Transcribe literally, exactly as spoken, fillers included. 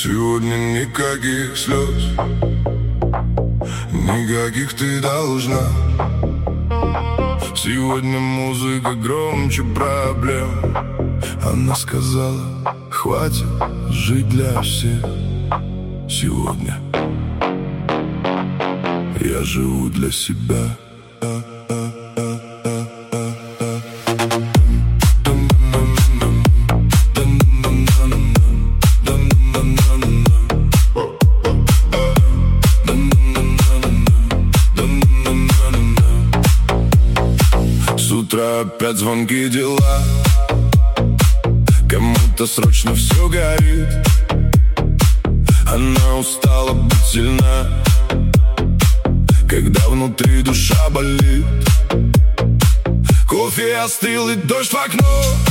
Сегодня никаких слез, никаких ты должна. Сегодня музыка громче проблем. Она сказала, хватит жить для всех. Сегодня я живу для себя. С утра опять звонки, дела. Кому-то срочно все горит. Она устала быть сильна, когда внутри душа болит. Кофе остыл и дождь в окно.